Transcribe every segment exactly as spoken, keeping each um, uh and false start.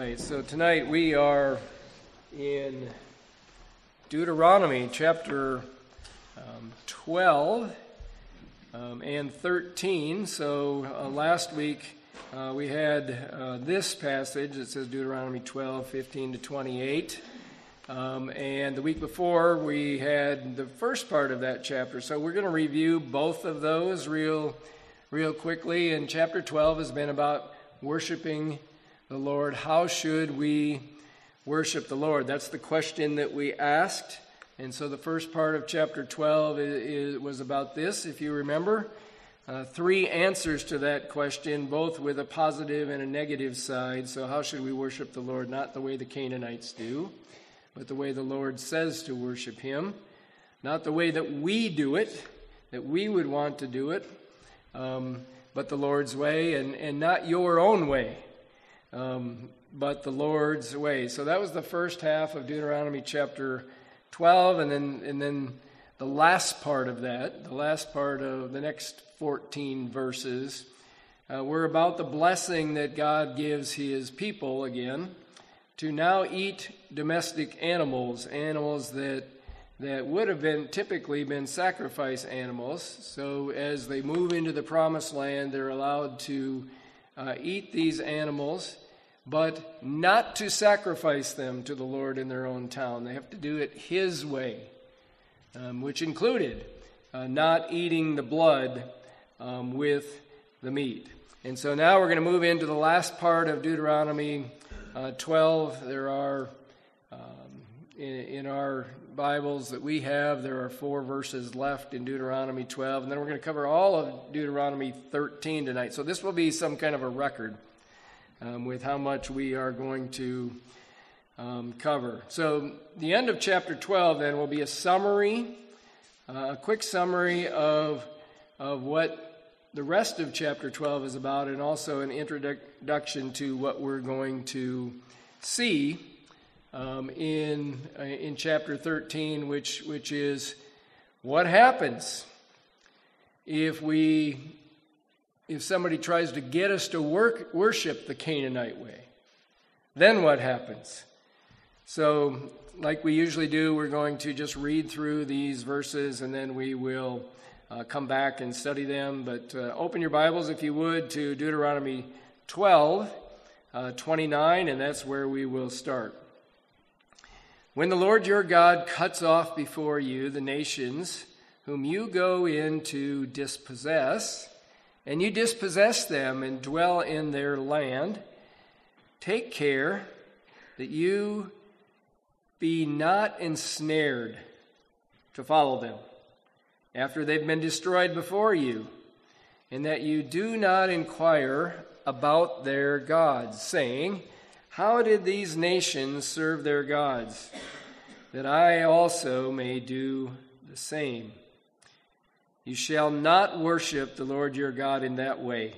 right, so tonight we are in Deuteronomy chapter um, twelve um, and thirteen. So uh, last week uh, we had uh, this passage that says Deuteronomy twelve, fifteen to twenty-eight. Um, and the week before we had the first part of that chapter. So we're going to review both of those real, real quickly. And chapter twelve has been about worshiping the Lord. How should we worship the Lord? That's the question that we asked. And so the first part of chapter twelve is, is, was about this, if you remember. Uh, three answers to that question, both with a positive and a negative side. So how should we worship the Lord? Not the way the Canaanites do, but the way the Lord says to worship Him. Not the way that we do it, that we would want to do it, um, but the Lord's way, and, and not your own way. Um, but the Lord's way. So that was the first half of Deuteronomy chapter twelve, and then and then the last part of that, the last part of the next fourteen verses, uh, were about the blessing that God gives His people again to now eat domestic animals, animals that that would have been typically been sacrifice animals. So as they move into the promised land, they're allowed to uh, eat these animals, but not to sacrifice them to the Lord in their own town. They have to do it His way, um, which included uh, not eating the blood um, with the meat. And so now we're going to move into the last part of Deuteronomy uh, twelve. There are, um, in, in our Bibles that we have, there are four verses left in Deuteronomy twelve, and then we're going to cover all of Deuteronomy thirteen tonight. So this will be some kind of a record Um, with how much we are going to um, cover. So the end of chapter twelve then will be a summary, uh, a quick summary of, of what the rest of chapter twelve is about, and also an introduction to what we're going to see um, in, uh, in chapter thirteen, which, which is what happens if we... If somebody tries to get us to work, worship the Canaanite way, then what happens? So, like we usually do, we're going to just read through these verses and then we will uh, come back and study them. But uh, open your Bibles, if you would, to Deuteronomy twelve, uh, twenty-nine, and that's where we will start. When the Lord your God cuts off before you the nations whom you go in to dispossess, and you dispossess them and dwell in their land, take care that you be not ensnared to follow them after they've been destroyed before you, and that you do not inquire about their gods, saying, how did these nations serve their gods, that I also may do the same? You shall not worship the Lord your God in that way.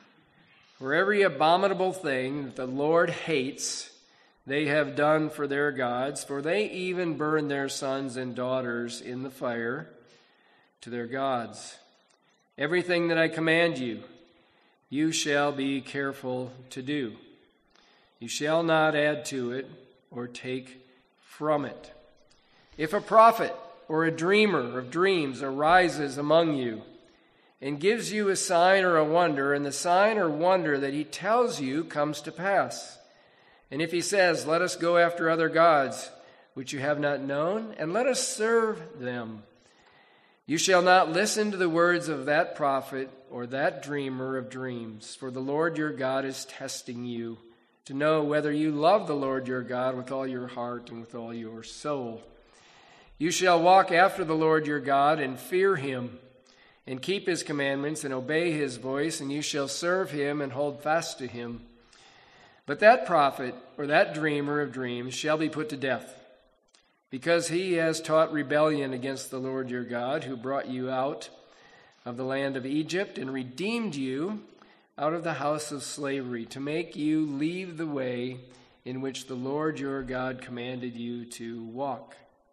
For every abominable thing that the Lord hates, they have done for their gods, for they even burn their sons and daughters in the fire to their gods. Everything that I command you, you shall be careful to do. You shall not add to it or take from it. If a prophet or a dreamer of dreams arises among you and gives you a sign or a wonder, and the sign or wonder that he tells you comes to pass, and if he says, let us go after other gods which you have not known, and let us serve them, you shall not listen to the words of that prophet or that dreamer of dreams, for the Lord your God is testing you to know whether you love the Lord your God with all your heart and with all your soul. You shall walk after the Lord your God and fear Him, and keep His commandments and obey His voice, and you shall serve Him and hold fast to Him. But that prophet or that dreamer of dreams shall be put to death, because he has taught rebellion against the Lord your God, who brought you out of the land of Egypt and redeemed you out of the house of slavery, to make you leave the way in which the Lord your God commanded you to walk.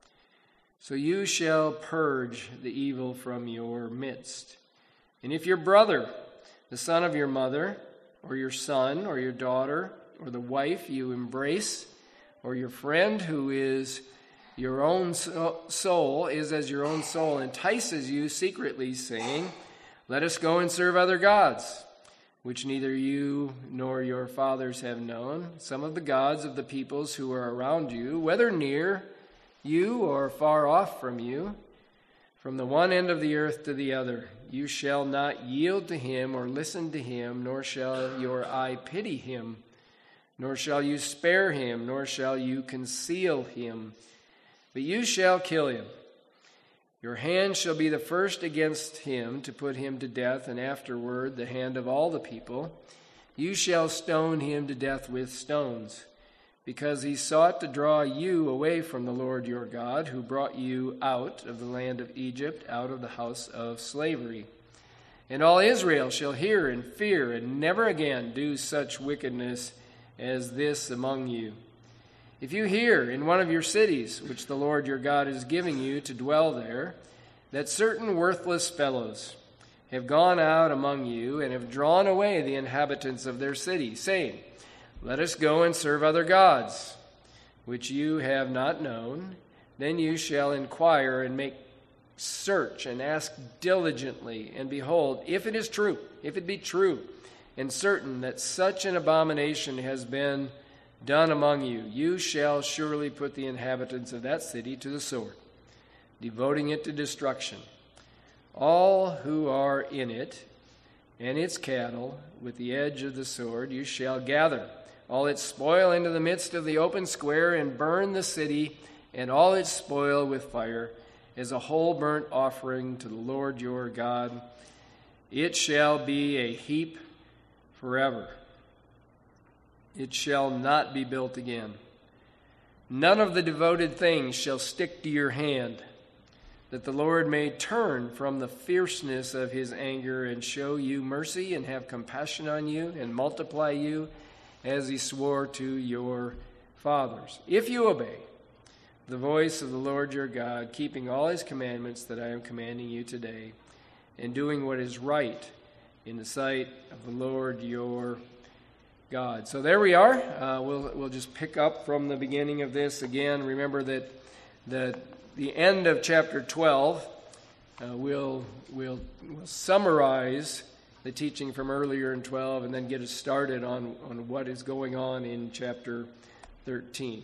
So you shall purge the evil from your midst. And if your brother, the son of your mother, or your son, or your daughter, or the wife you embrace, or your friend who is your own soul, is as your own soul, entices you secretly, saying, let us go and serve other gods, which neither you nor your fathers have known, some of the gods of the peoples who are around you, whether near you or far off from you, from the one end of the earth to the other. You shall not yield to him or listen to him, nor shall your eye pity him, nor shall you spare him, nor shall you conceal him, but you shall kill him. Your hand shall be the first against him to put him to death, and afterward the hand of all the people. You shall stone him to death with stones, because he sought to draw you away from the Lord your God, who brought you out of the land of Egypt, out of the house of slavery. And all Israel shall hear and fear, and never again do such wickedness as this among you. If you hear in one of your cities, which the Lord your God is giving you to dwell there, that certain worthless fellows have gone out among you and have drawn away the inhabitants of their city, saying, let us go and serve other gods, which you have not known, then you shall inquire and make search and ask diligently, and behold, if it is true, if it be true and certain that such an abomination has been done among you, you shall surely put the inhabitants of that city to the sword, devoting it to destruction. All who are in it, and its cattle, with the edge of the sword, you shall gather all its spoil into the midst of the open square, and burn the city and all its spoil with fire, as a whole burnt offering to the Lord your God. It shall be a heap forever. It shall not be built again. None of the devoted things shall stick to your hand, that the Lord may turn from the fierceness of his anger and show you mercy and have compassion on you and multiply you as he swore to your fathers. If you obey the voice of the Lord your God, keeping all his commandments that I am commanding you today, and doing what is right in the sight of the Lord your God. So there we are. Uh, we'll we'll just pick up from the beginning of this again. Remember that the the end of chapter twelve uh, will will will summarize the teaching from earlier in twelve, and then get us started on on what is going on in chapter thirteen.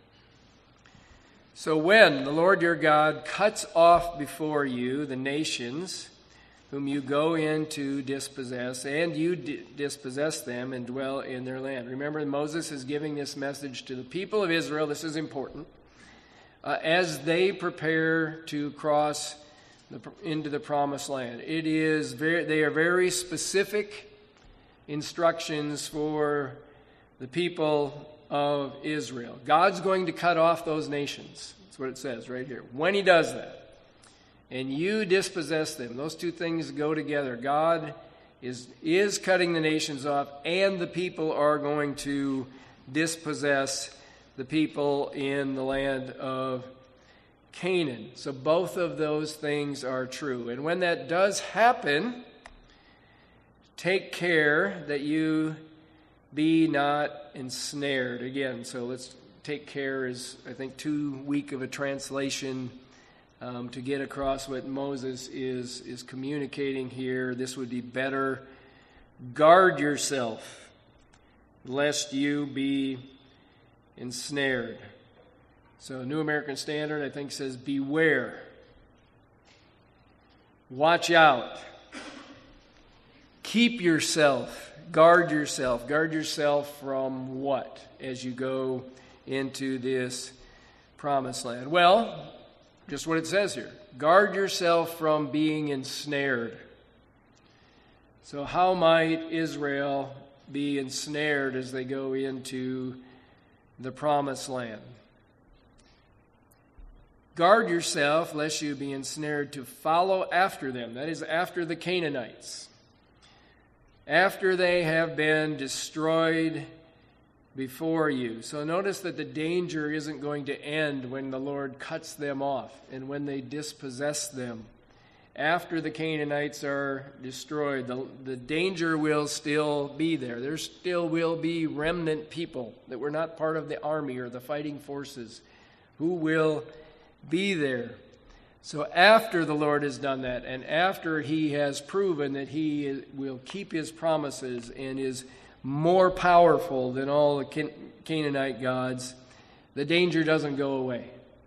So when the Lord your God cuts off before you the nations whom you go in to dispossess, and you di- dispossess them and dwell in their land. Remember, Moses is giving this message to the people of Israel. This is important. Uh, as they prepare to cross the, into the promised land. It is very, they are very specific instructions for the people of Israel. God's going to cut off those nations. That's what it says right here. When he does that, and you dispossess them. Those two things go together. God is, is cutting the nations off, and the people are going to dispossess the people in the land of Canaan. So both of those things are true. And when that does happen, take care that you be not ensnared. Again, so let's take care is, I think, too weak of a translation Um, to get across what Moses is, is communicating here. This would be better. Guard yourself, lest you be ensnared. So New American Standard, I think, says, beware. Watch out. Keep yourself. Guard yourself. Guard yourself from what as you go into this promised land? Well, just what it says here. Guard yourself from being ensnared. So how might Israel be ensnared as they go into the promised land? Guard yourself lest you be ensnared to follow after them. That is, after the Canaanites. After they have been destroyed before you. So notice that the danger isn't going to end when the Lord cuts them off and when they dispossess them after the Canaanites are destroyed, the, the danger will still be there. There still will be remnant people that were not part of the army or the fighting forces who will be there. So after the Lord has done that, and after he has proven that he will keep his promises and is more powerful than all the Can- Canaanite gods, the danger doesn't go away.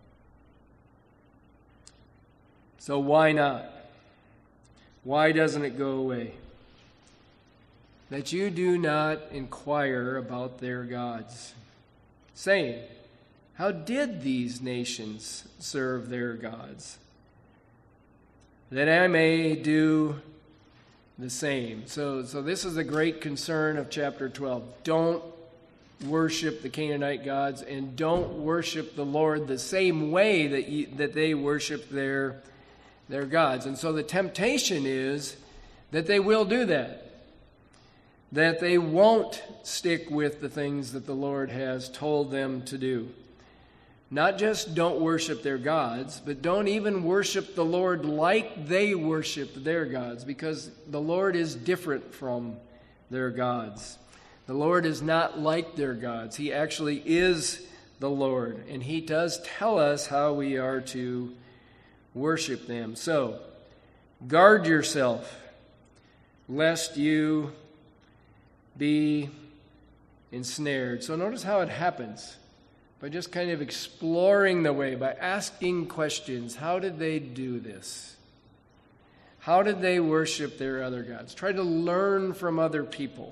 So why not? Why doesn't it go away? That you do not inquire about their gods, saying, how did these nations serve their gods? That I may do the same. So, so this is a great concern of chapter twelve. Don't worship the Canaanite gods, and don't worship the Lord the same way that you, that they worship their, their gods. And so the temptation is that they will do that. That they won't stick with the things that the Lord has told them to do. Not just don't worship their gods, but don't even worship the Lord like they worship their gods, because the Lord is different from their gods. The Lord is not like their gods. He actually is the Lord, and he does tell us how we are to worship them. So, guard yourself, lest you be ensnared. So notice how it happens. By just kind of exploring the way, by asking questions. How did they do this? How did they worship their other gods? Try to learn from other people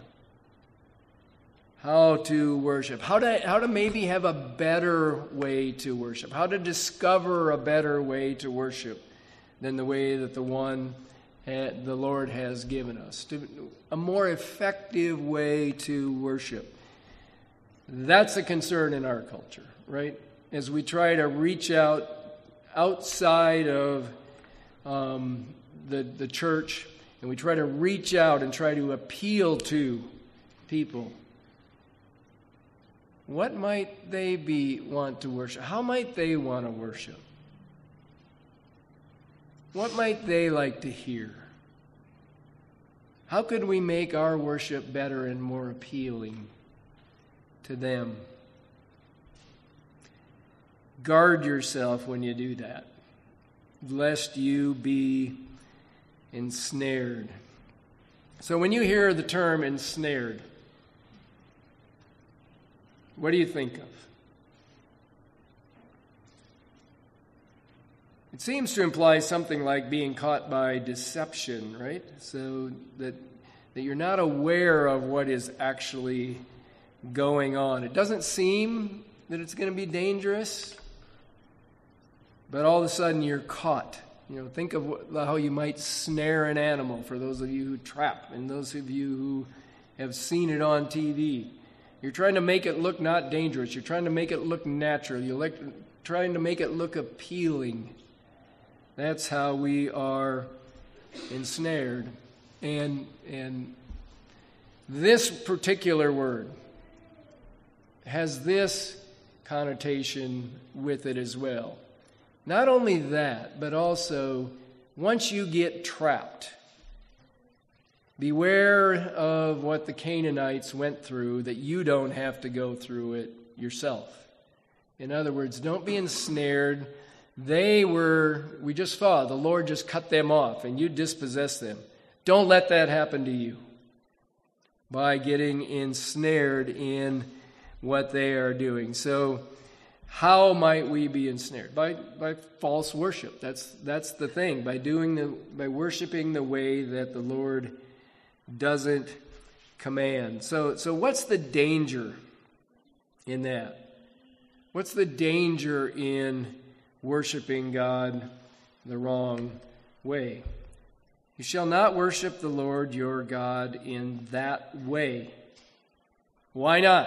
how to worship, how to, how to maybe have a better way to worship, how to discover a better way to worship than the way that the one had, the Lord has given us, to, a more effective way to worship. That's a concern in our culture, right? As we try to reach out outside of um, the, the church, and we try to reach out and try to appeal to people. What might they be want to worship? How might they want to worship? What might they like to hear? How could we make our worship better and more appealing to them? Guard yourself when you do that, lest you be ensnared. So when you hear the term ensnared, what do you think of? It seems to imply something like being caught by deception, right? So that that you're not aware of what is actually going on. It doesn't seem that it's going to be dangerous, but all of a sudden you're caught. You know, think of what, how you might snare an animal, for those of you who trap and those of you who have seen it on T V. You're trying to make it look not dangerous. You're trying to make it look natural. You're like, trying to make it look appealing. That's how we are ensnared. And, and this particular word has this connotation with it as well. Not only that, but also once you get trapped, beware of what the Canaanites went through, that you don't have to go through it yourself. In other words, don't be ensnared. They were, we just saw, the Lord just cut them off and you dispossessed them. Don't let that happen to you by getting ensnared in what they are doing. So how might we be ensnared? By by false worship. That's that's the thing. By doing the by worshiping the way that the Lord doesn't command. So so what's the danger in that? What's the danger in worshiping God the wrong way? You shall not worship the Lord your God in that way. Why not?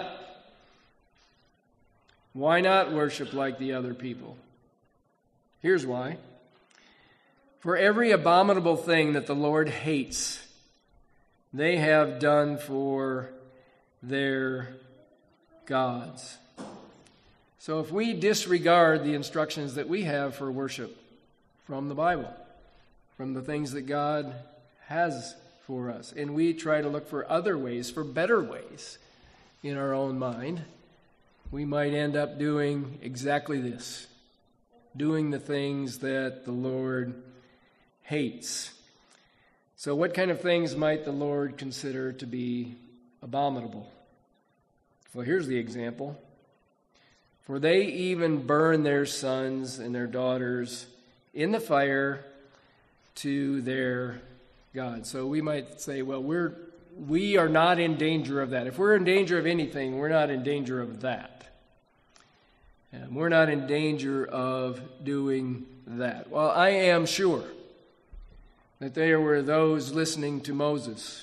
Why not worship like the other people? Here's why. For every abominable thing that the Lord hates, they have done for their gods. So if we disregard the instructions that we have for worship from the Bible, from the things that God has for us. And we try to look for other ways, for better ways in our own mind. We might end up doing exactly this, doing the things that the Lord hates. So what kind of things might the Lord consider to be abominable? Well, here's the example. For they even burn their sons and their daughters in the fire to their God. So we might say, well, we're we are not in danger of that. If we're in danger of anything, we're not in danger of that. And we're not in danger of doing that. Well, I am sure that there were those listening to Moses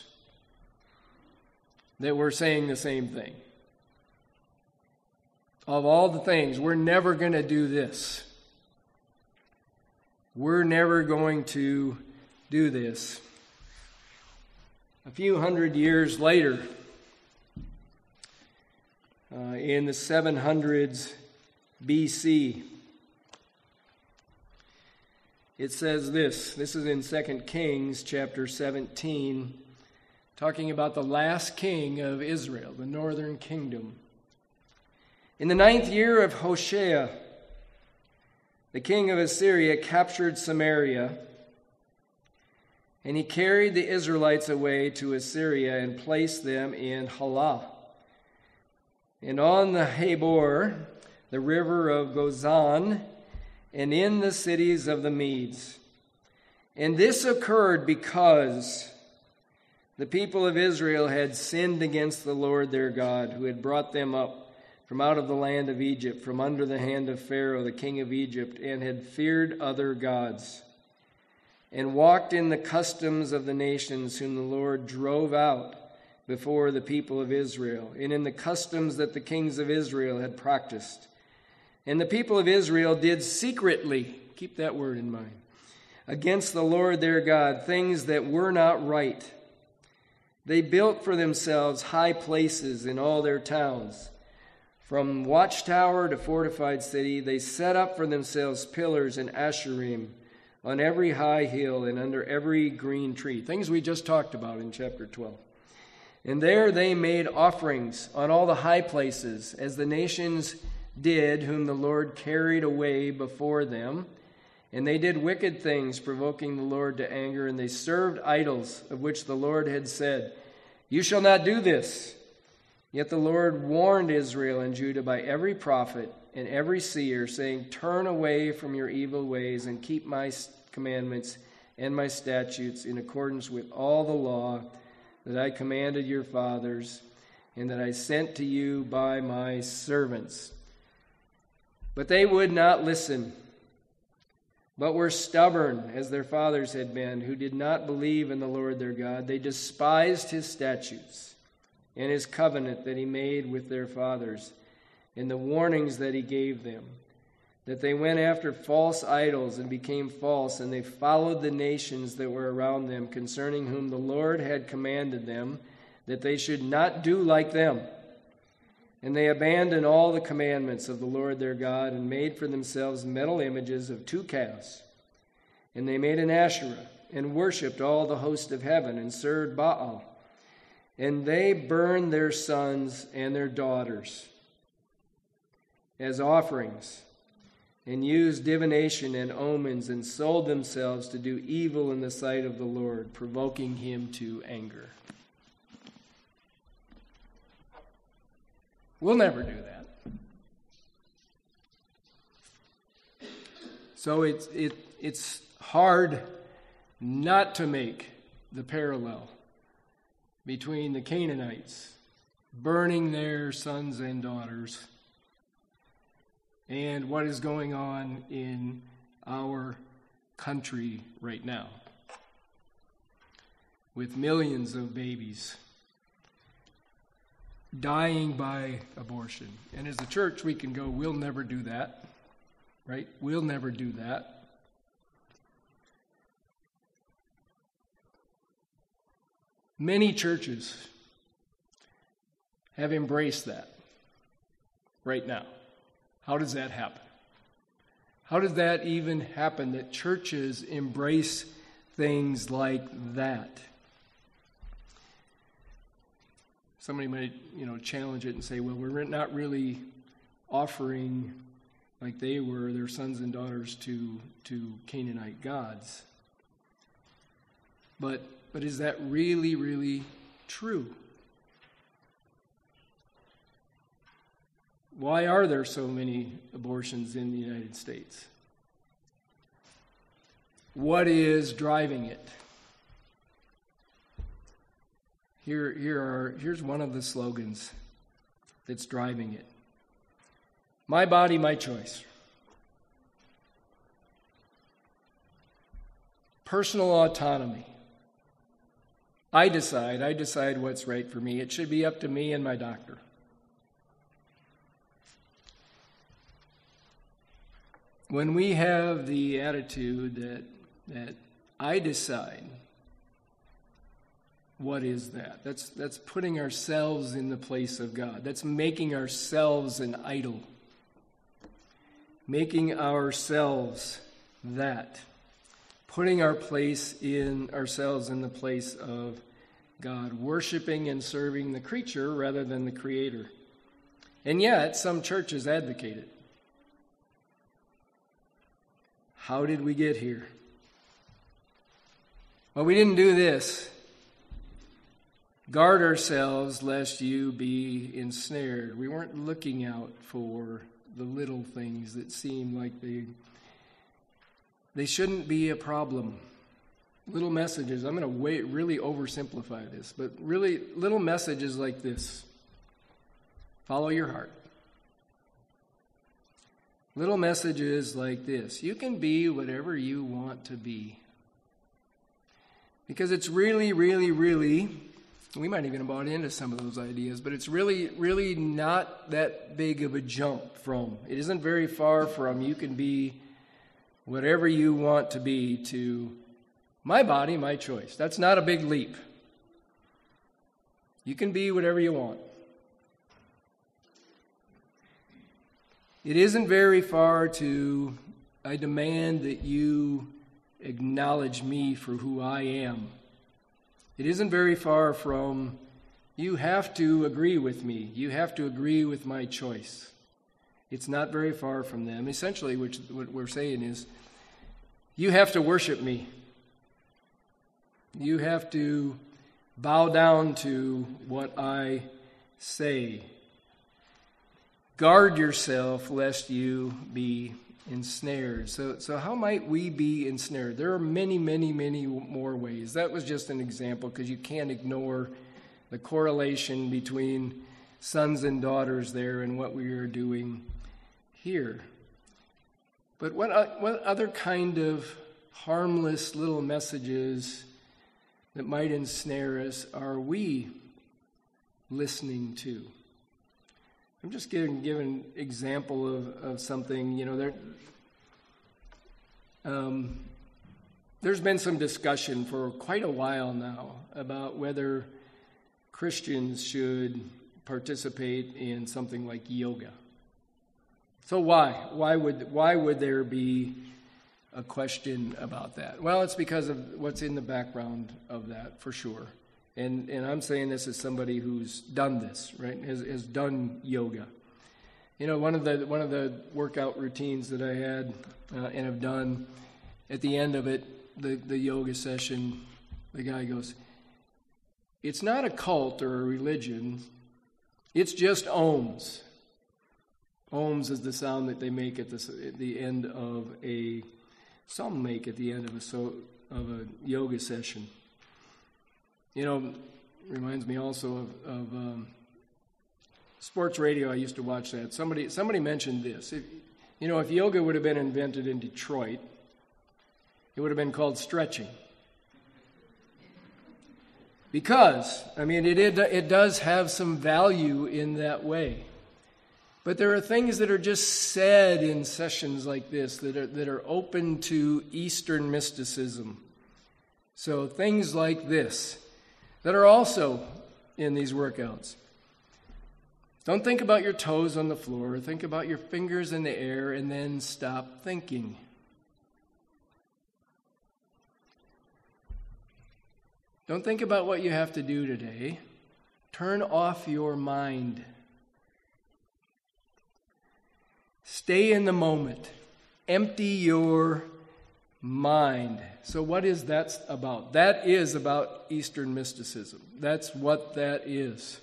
that were saying the same thing. Of all the things, we're never going to do this. We're never going to do this. A few hundred years later, uh, in the seven hundreds B C, it says this. This is in Second Kings chapter seventeen, talking about the last king of Israel, the northern kingdom. In the ninth year of Hoshea, the king of Assyria captured Samaria, and he carried the Israelites away to Assyria and placed them in Halah. And on the Habor, the river of Gozan, and in the cities of the Medes. And this occurred because the people of Israel had sinned against the Lord their God, who had brought them up from out of the land of Egypt, from under the hand of Pharaoh, the king of Egypt, and had feared other gods, and walked in the customs of the nations whom the Lord drove out before the people of Israel, and in the customs that the kings of Israel had practiced. And the people of Israel did secretly, keep that word in mind, against the Lord their God, things that were not right. They built for themselves high places in all their towns. From watchtower to fortified city, they set up for themselves pillars and asherim on every high hill and under every green tree. Things we just talked about in chapter twelve. And there they made offerings on all the high places, as the nations did, whom the Lord carried away before them. And they did wicked things, provoking the Lord to anger, and they served idols, of which the Lord had said, "You shall not do this." Yet the Lord warned Israel and Judah by every prophet and every seer, saying, "Turn away from your evil ways and keep my commandments and my statutes in accordance with all the law that I commanded your fathers and that I sent to you by my servants." But they would not listen, but were stubborn as their fathers had been, who did not believe in the Lord their God. They despised his statutes and his covenant that he made with their fathers, and the warnings that he gave them, that they went after false idols and became false, and they followed the nations that were around them, concerning whom the Lord had commanded them that they should not do like them. And they abandoned all the commandments of the Lord their God and made for themselves metal images of two calves. And they made an Asherah and worshipped all the host of heaven and served Baal. And they burned their sons and their daughters as offerings and used divination and omens and sold themselves to do evil in the sight of the Lord, provoking him to anger. We'll never do that. So it's it it's hard not to make the parallel between the Canaanites burning their sons and daughters and what is going on in our country right now with millions of babies dying by abortion. And as a church, we can go, we'll never do that, right? We'll never do that. Many churches have embraced that right now. How does that happen? How does that even happen, that churches embrace things like that. Somebody might, you know, challenge it and say, well, we're not really offering, like they were, their sons and daughters to, to Canaanite gods. But, but is that really, really true? Why are there so many abortions in the United States? What is driving it? Here, here are, here's one of the slogans that's driving it. My body, my choice. Personal autonomy. I decide, I decide what's right for me. It should be up to me and my doctor. When we have the attitude that, that I decide, what is that? That's, that's putting ourselves in the place of God. That's making ourselves an idol. Making ourselves that. Putting our place in ourselves in the place of God. Worshiping and serving the creature rather than the Creator. And yet, some churches advocate it. How did we get here? Well, we didn't do this. Guard ourselves lest you be ensnared. We weren't looking out for the little things that seem like they they shouldn't be a problem. Little messages. I'm going to wait, really oversimplify this, but really little messages like this. Follow your heart. Little messages like this. You can be whatever you want to be. Because it's really, really, really, we might even have bought into some of those ideas, but it's really, really not that big of a jump from. It isn't very far from you can be whatever you want to be to my body, my choice. That's not a big leap. You can be whatever you want. It isn't very far to, I demand that you acknowledge me for who I am. It isn't very far from, you have to agree with me. You have to agree with my choice. It's not very far from them. Essentially, which, what we're saying is, you have to worship me. You have to bow down to what I say. Guard yourself lest you be ensnared. So, so how might we be ensnared? There are many, many, many more ways. That was just an example because you can't ignore the correlation between sons and daughters there and what we are doing here. But what, what other kind of harmless little messages that might ensnare us are we listening to? I'm just giving, giving an example of, of something, you know, there, um, there's been some discussion for quite a while now about whether Christians should participate in something like yoga. So why? Why would, why would there be a question about that? Well, it's because of what's in the background of that, for sure. And and I'm saying this as somebody who's done this, right? Has has done yoga. You know, one of the one of the workout routines that I had uh, and have done, at the end of it, the, the yoga session, the guy goes, "It's not a cult or a religion. It's just ohms." Ohms is the sound that they make at the at the end of a some make at the end of a so of a yoga session. You know, reminds me also of, of um, sports radio. I used to watch that. Somebody somebody mentioned this. If, you know, if yoga would have been invented in Detroit, it would have been called stretching. Because, I mean, it, it it does have some value in that way. But there are things that are just said in sessions like this that are that are open to Eastern mysticism. So things like this that are also in these workouts. Don't think about your toes on the floor. Think about your fingers in the air and then stop thinking. Don't think about what you have to do today. Turn off your mind. Stay in the moment. Empty your mind. So what is that about? That is about Eastern mysticism. That's what that is.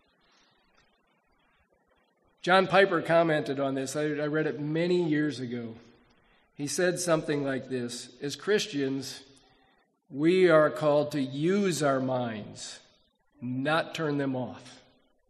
John Piper commented on this. I, I read it many years ago. He said something like this: as Christians, we are called to use our minds, not turn them off.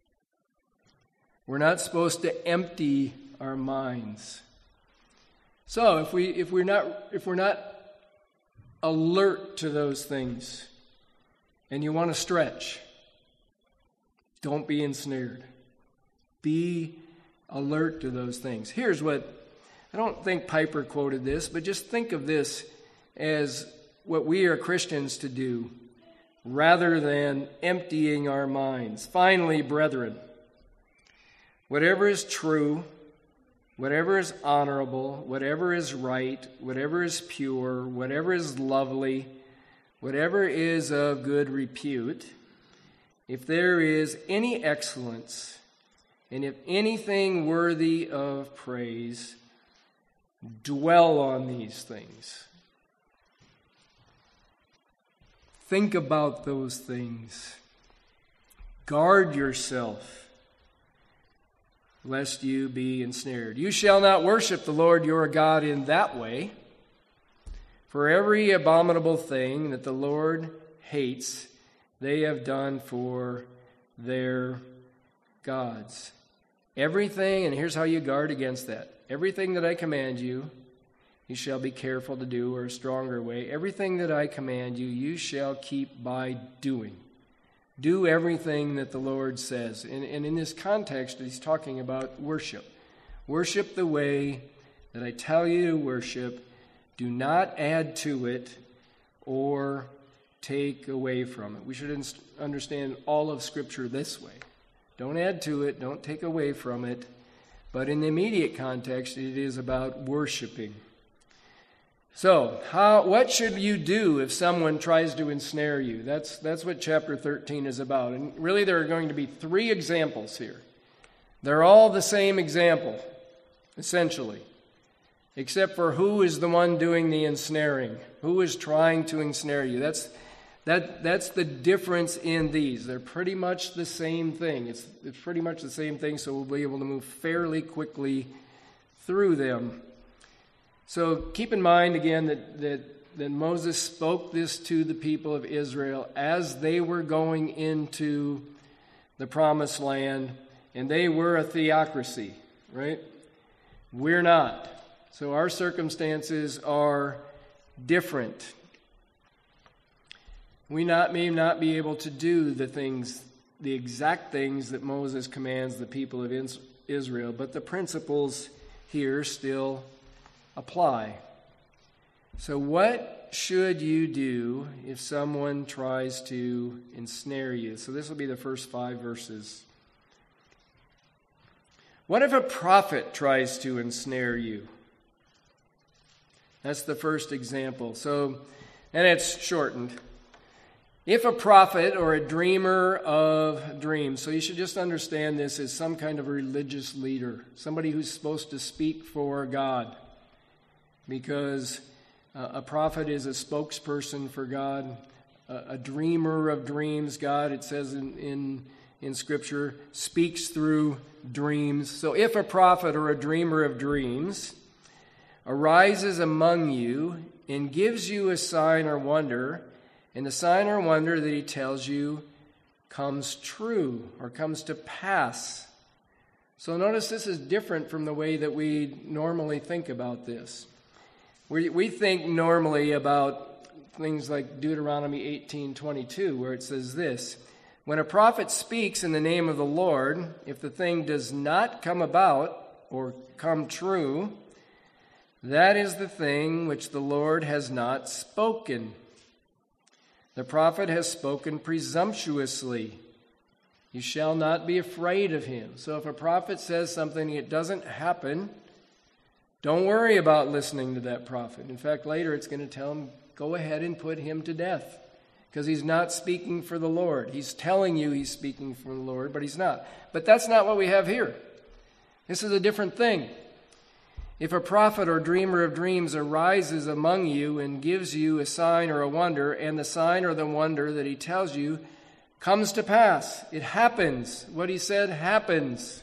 We're not supposed to empty our minds. So if we if we're not if we're not alert to those things, and you want to stretch, don't be ensnared. Be alert to those things. Here's what, I don't think Piper quoted this, but just think of this as what we are Christians to do rather than emptying our minds. Finally, brethren, whatever is true, whatever is honorable, whatever is right, whatever is pure, whatever is lovely, whatever is of good repute, if there is any excellence, and if anything worthy of praise, dwell on these things. Think about those things. Guard yourself, lest you be ensnared. You shall not worship the Lord your God in that way. For every abominable thing that the Lord hates, they have done for their gods. Everything, and here's how you guard against that. Everything that I command you, you shall be careful to do, or a stronger way. Everything that I command you, you shall keep by doing. Do everything that the Lord says. And, and in this context, he's talking about worship. Worship the way that I tell you to worship. Do not add to it or take away from it. We should understand all of Scripture this way. Don't add to it, don't take away from it. But in the immediate context, it is about worshiping. So, how, what should you do if someone tries to ensnare you? That's, that's what chapter thirteen is about. And really there are going to be three examples here. They're all the same example, essentially, except for who is the one doing the ensnaring, who is trying to ensnare you. That's That, that's the difference in these. They're pretty much the same thing. It's, it's pretty much the same thing, so we'll be able to move fairly quickly through them. So keep in mind, again, that, that, that Moses spoke this to the people of Israel as they were going into the promised land, and they were a theocracy, right? We're not. So our circumstances are different. We not, may not be able to do the things, the exact things that Moses commands the people of Israel, but the principles here still apply. So what should you do if someone tries to ensnare you? So this will be the first five verses. What if a prophet tries to ensnare you? That's the first example. So, and it's shortened. If a prophet or a dreamer of dreams, so you should just understand this as some kind of religious leader, somebody who's supposed to speak for God, because uh, a prophet is a spokesperson for God, a, a dreamer of dreams. God, it says in, in, in Scripture, speaks through dreams. So if a prophet or a dreamer of dreams arises among you and gives you a sign or wonder, and the sign or wonder that he tells you comes true or comes to pass. So notice this is different from the way that we normally think about this. We, we think normally about things like Deuteronomy eighteen twenty-two, where it says this: when a prophet speaks in the name of the Lord, if the thing does not come about or come true, that is the thing which the Lord has not spoken. The prophet has spoken presumptuously. You shall not be afraid of him. So if a prophet says something, it doesn't happen, don't worry about listening to that prophet. In fact, later it's going to tell him, go ahead and put him to death. because he's not speaking for the Lord. He's telling you he's speaking for the Lord, but he's not. But that's not what we have here. This is a different thing. If a prophet or dreamer of dreams arises among you and gives you a sign or a wonder, and the sign or the wonder that he tells you comes to pass, it happens. What he said happens.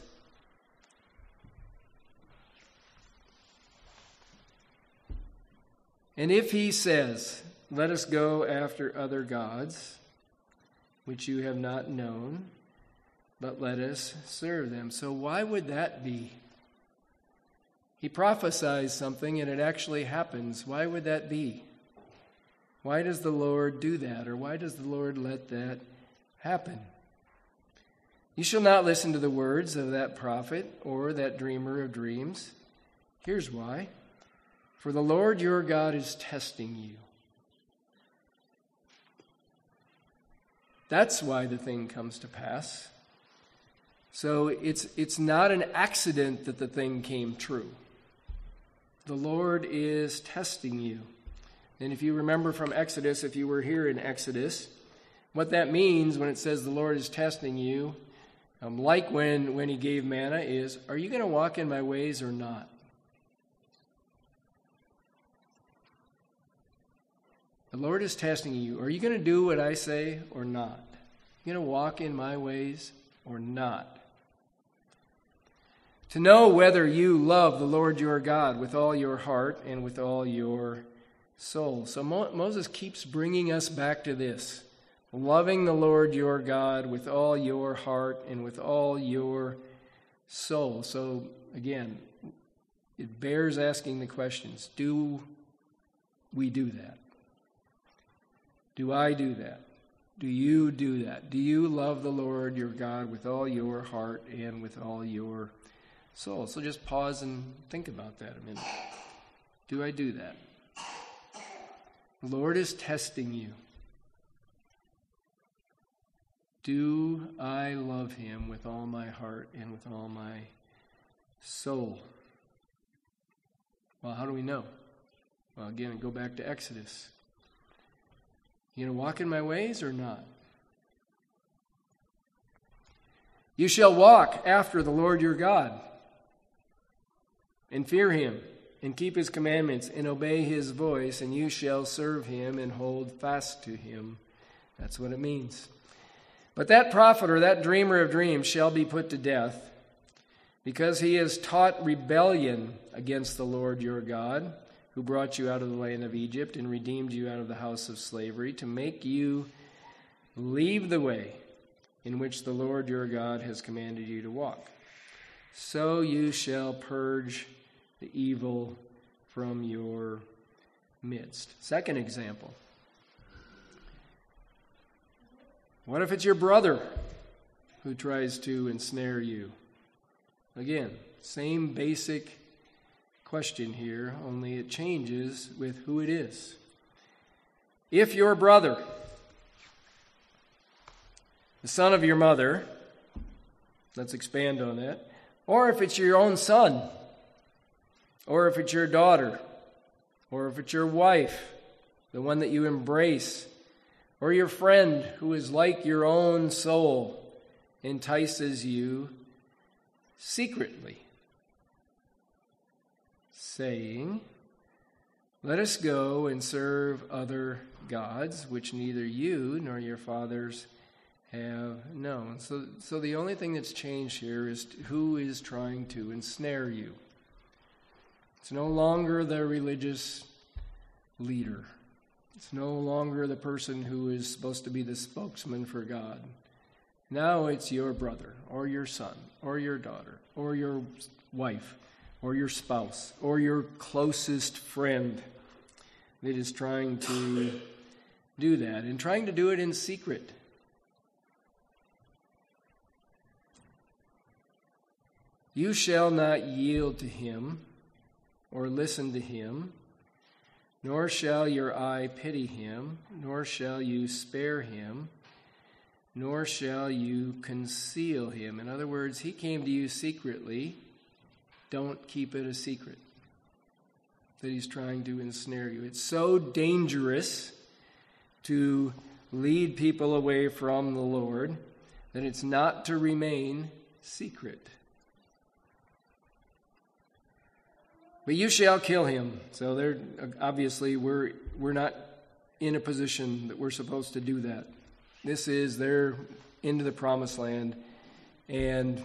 And if he says, let us go after other gods, which you have not known, but let us serve them. So why would that be? He prophesies something and it actually happens. Why would that be? Why does the Lord do that? Or why does the Lord let that happen? You shall not listen to the words of that prophet or that dreamer of dreams. Here's why. For the Lord your God is testing you. That's why the thing comes to pass. So it's it's not an accident that the thing came true. The Lord is testing you. And if you remember from Exodus, if you were here in Exodus, what that means when it says the Lord is testing you, um, like when, when he gave manna, is, are you going to walk in my ways or not? The Lord is testing you. Are you going to do what I say or not? Are you going to walk in my ways or not? To know whether you love the Lord your God with all your heart and with all your soul. So Mo- Moses keeps bringing us back to this. Loving the Lord your God with all your heart and with all your soul. So again, it bears asking the questions. Do we do that? Do I do that? Do you do that? Do you love the Lord your God with all your heart and with all your soul? So just pause and think about that a minute. Do I do that? The Lord is testing you. Do I love him with all my heart and with all my soul? Well, how do we know? Well, again, go back to Exodus. You going to walk in my ways or not? You shall walk after the Lord your God and fear him and keep his commandments and obey his voice, and you shall serve him and hold fast to him. That's what it means. But that prophet or that dreamer of dreams shall be put to death, because he has taught rebellion against the Lord your God, who brought you out of the land of Egypt and redeemed you out of the house of slavery, to make you leave the way in which the Lord your God has commanded you to walk. So you shall purge the evil from your midst. Second example. What if it's your brother who tries to ensnare you? Again, same basic question here, only it changes with who it is. If your brother, the son of your mother, let's expand on that, or if it's your own son, or if it's your daughter, or if it's your wife, the one that you embrace, or your friend who is like your own soul, entices you secretly, saying, let us go and serve other gods, which neither you nor your fathers have known. So, so the only thing that's changed here is who is trying to ensnare you. It's no longer the religious leader. It's no longer the person who is supposed to be the spokesman for God. Now it's your brother, or your son, or your daughter, or your wife, or your spouse, or your closest friend that is trying to do that, and trying to do it in secret. You shall not yield to him or listen to him, nor shall your eye pity him, nor shall you spare him, nor shall you conceal him. In other words, he came to you secretly. Don't keep it a secret that he's trying to ensnare you. It's so dangerous to lead people away from the Lord, that it's not to remain secret. But you shall kill him. So there, obviously, we're we're not in a position that we're supposed to do that. This is they're into the promised land, and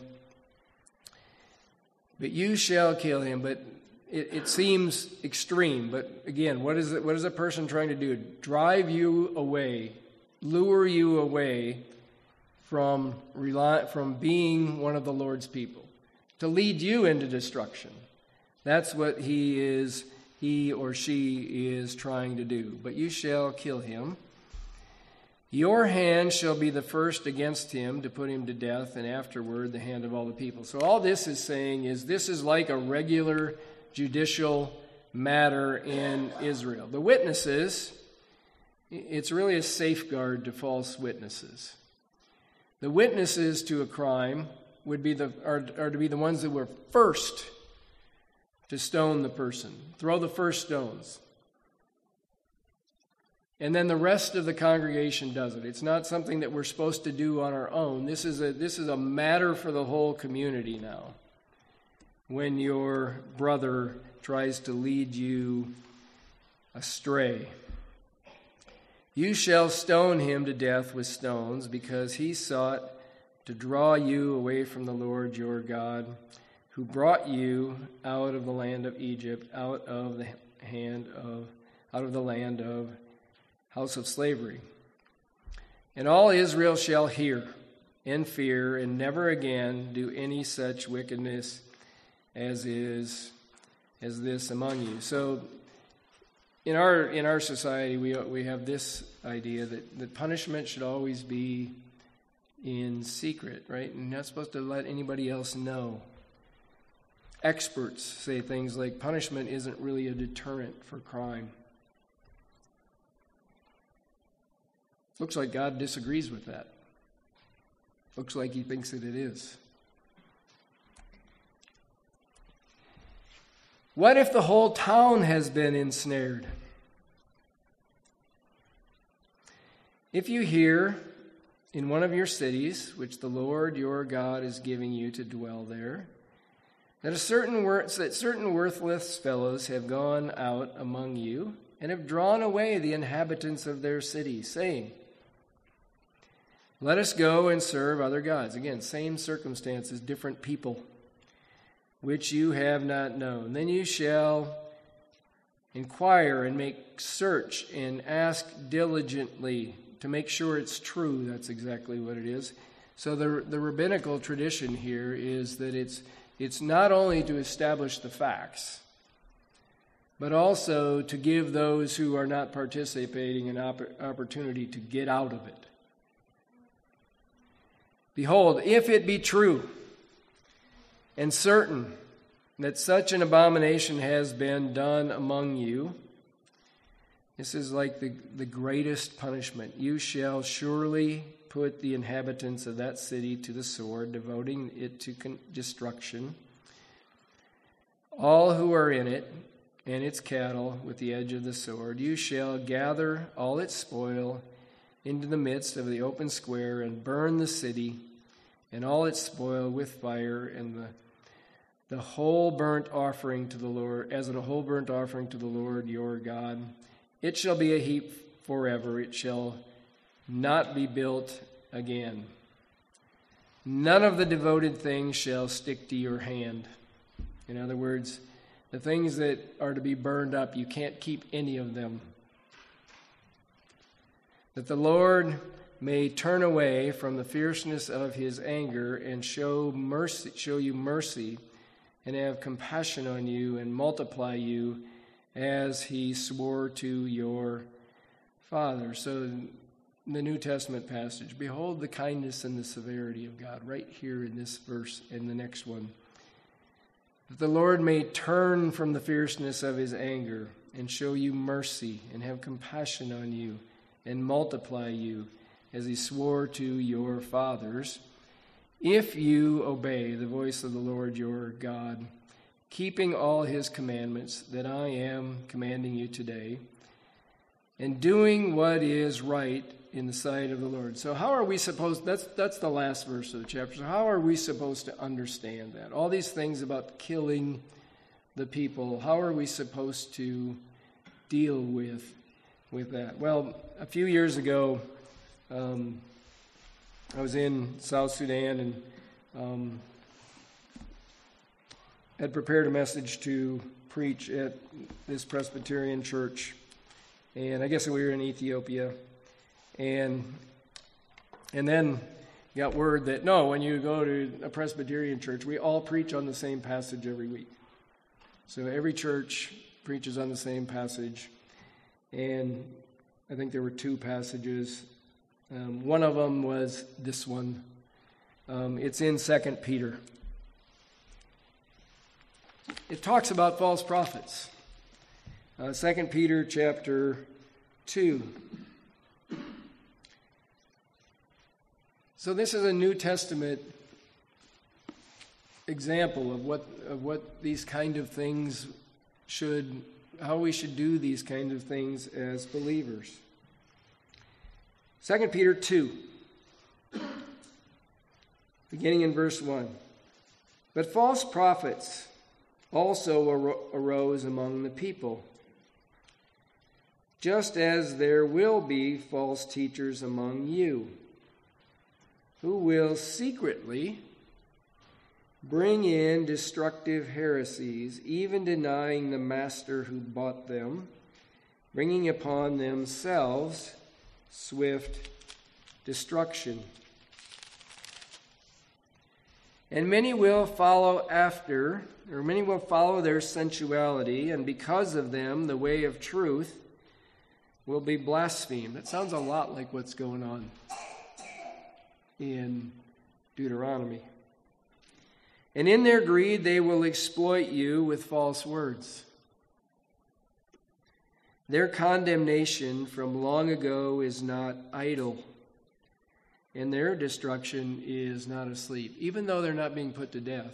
but you shall kill him. But it, it seems extreme. But again, what is it? What is a person trying to do? Drive you away, lure you away from rely, from being one of the Lord's people, to lead you into destruction. That's what he is, he or she is trying to do. But you shall kill him. Your hand shall be the first against him to put him to death, and afterward the hand of all the people. So all this is saying is this is like a regular judicial matter in Israel. The witnesses, it's really a safeguard to false witnesses. The witnesses to a crime would be the are, are to be the ones that were first to stone the person, throw the first stones. And then the rest of the congregation does it. It's not something that we're supposed to do on our own. This is a this is a matter for the whole community now. When your brother tries to lead you astray. You shall stone him to death with stones, because he sought to draw you away from the Lord your God, who brought you out of the land of Egypt, out of the hand of, out of the land of house of slavery. And all Israel shall hear and fear, and never again do any such wickedness as is as this among you. So, in our in our society, we we have this idea that, that punishment should always be in secret, right? And you're not supposed to let anybody else know. Experts say things like punishment isn't really a deterrent for crime. Looks like God disagrees with that. Looks like he thinks that it is. What if the whole town has been ensnared? If you hear in one of your cities, which the Lord your God is giving you to dwell there, that a certain wor- that certain worthless fellows have gone out among you and have drawn away the inhabitants of their city, saying, let us go and serve other gods. Again, same circumstances, different people, which you have not known. Then you shall inquire and make search and ask diligently to make sure it's true. That's exactly what it is. So the the rabbinical tradition here is that it's it's not only to establish the facts, but also to give those who are not participating an opp- opportunity to get out of it. Behold, if it be true and certain that such an abomination has been done among you, this is like the, the greatest punishment. You shall surely put the inhabitants of that city to the sword, devoting it to con- destruction. All who are in it, and its cattle, with the edge of the sword. You shall gather all its spoil into the midst of the open square, and burn the city, and all its spoil with fire, and the the whole burnt offering to the Lord, as a whole burnt offering to the Lord your God. It shall be a heap forever. It shall not be built again. None of the devoted things shall stick to your hand. In other words, the things that are to be burned up, you can't keep any of them. That the Lord may turn away from the fierceness of his anger and show mercy, show you mercy, and have compassion on you and multiply you as he swore to your father. So the New Testament passage, behold the kindness and the severity of God, right here in this verse, in the next one. That the Lord may turn from the fierceness of his anger and show you mercy and have compassion on you and multiply you as he swore to your fathers, if you obey the voice of the Lord your God, keeping all his commandments that I am commanding you today, and doing what is right in the sight of the Lord. So how are we supposed, that's that's the last verse of the chapter. So how are we supposed to understand that? All these things about killing the people, how are we supposed to deal with, with that? Well, a few years ago, um, I was in South Sudan and um, had prepared a message to preach at this Presbyterian church. And I guess we were in Ethiopia. And and then got word that, no, when you go to a Presbyterian church, we all preach on the same passage every week. So every church preaches on the same passage. And I think there were two passages. Um, one of them was this one. Um, it's in Second Peter. It talks about false prophets. Uh, Second Peter chapter two. So this is a New Testament example of what of what these kind of things should, how we should do these kind of things as believers. Second Peter two, beginning in verse one. But false prophets also arose among the people, just as there will be false teachers among you, who will secretly bring in destructive heresies, even denying the master who bought them, bringing upon themselves swift destruction. And many will follow after, or many will follow their sensuality, and because of them, the way of truth will be blasphemed. That sounds a lot like what's going on in Deuteronomy. And in their greed, they will exploit you with false words. Their condemnation from long ago is not idle, and their destruction is not asleep, even though they're not being put to death.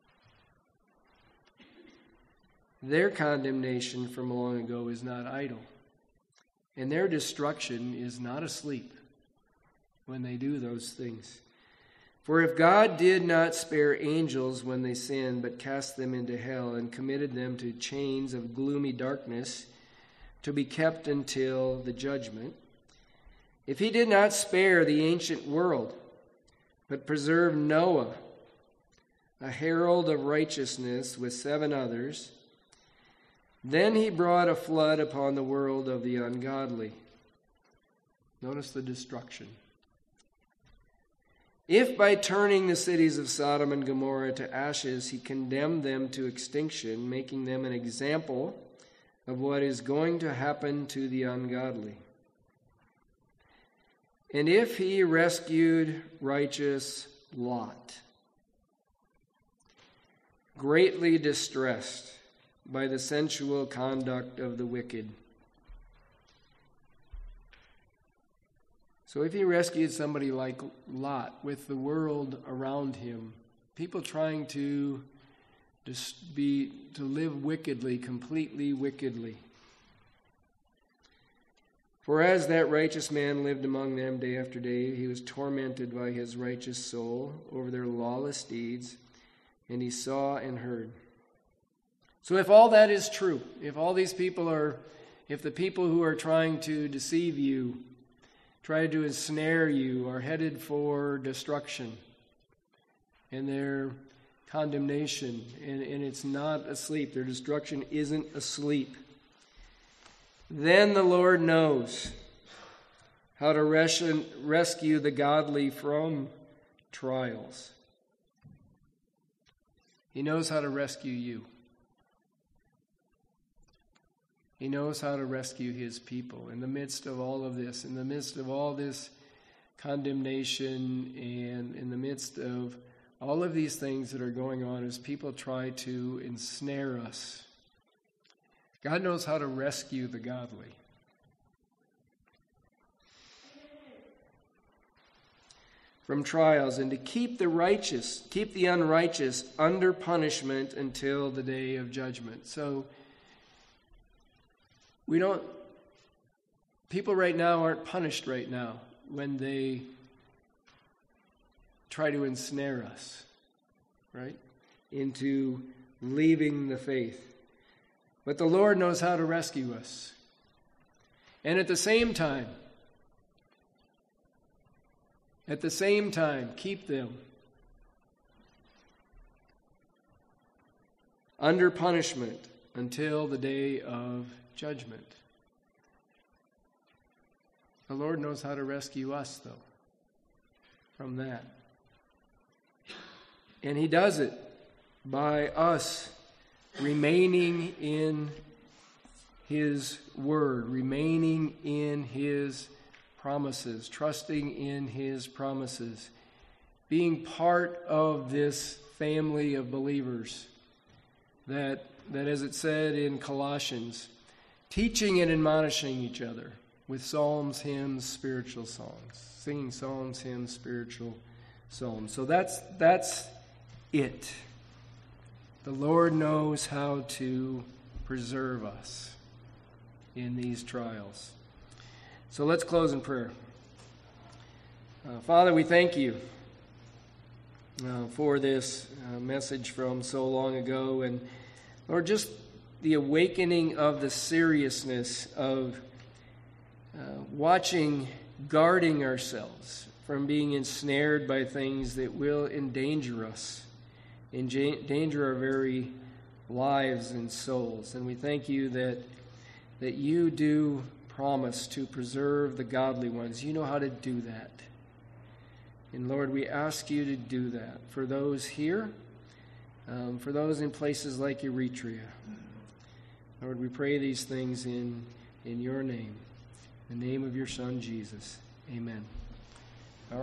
Their condemnation from long ago is not idle, and their destruction is not asleep when they do those things. For if God did not spare angels when they sinned, but cast them into hell and committed them to chains of gloomy darkness to be kept until the judgment, if he did not spare the ancient world, but preserved Noah, a herald of righteousness, with seven others, then he brought a flood upon the world of the ungodly. Notice the destruction. If by turning the cities of Sodom and Gomorrah to ashes, he condemned them to extinction, making them an example of what is going to happen to the ungodly. And if he rescued righteous Lot, greatly distressed by the sensual conduct of the wicked. So if he rescued somebody like Lot with the world around him, people trying to just be to live wickedly, completely wickedly. For as that righteous man lived among them day after day, he was tormented by his righteous soul over their lawless deeds, and he saw and heard. So if all that is true, if all these people are, if the people who are trying to deceive you, try to ensnare you, are headed for destruction and their condemnation, and, and it's not asleep, their destruction isn't asleep, then the Lord knows how to res- rescue the godly from trials. He knows how to rescue you. He knows how to rescue his people in the midst of all of this, in the midst of all this condemnation, and in the midst of all of these things that are going on as people try to ensnare us. God knows how to rescue the godly. From trials, and to keep the righteous, keep the unrighteous under punishment until the day of judgment. So we don't People right now aren't punished right now when they try to ensnare us, right, into leaving the faith. But the Lord knows how to rescue us. And at the same time, at the same time, keep them under punishment until the day of judgment. The Lord knows how to rescue us, though, from that. And He does it by us remaining in His Word, remaining in His promises, trusting in His promises, being part of this family of believers that, that as it said in Colossians, teaching and admonishing each other with psalms, hymns, spiritual songs, singing psalms, hymns, spiritual psalms. So that's that's it. The Lord knows how to preserve us in these trials. So let's close in prayer. Uh, Father, we thank you uh, for this uh, message from so long ago, and Lord, just the awakening of the seriousness of uh, watching, guarding ourselves from being ensnared by things that will endanger us, endanger our very lives and souls. And we thank you that that you do promise to preserve the godly ones. You know how to do that. And Lord, we ask you to do that for those here, um, for those in places like Eritrea. Lord, we pray these things in, in your name, in the name of your Son, Jesus. Amen.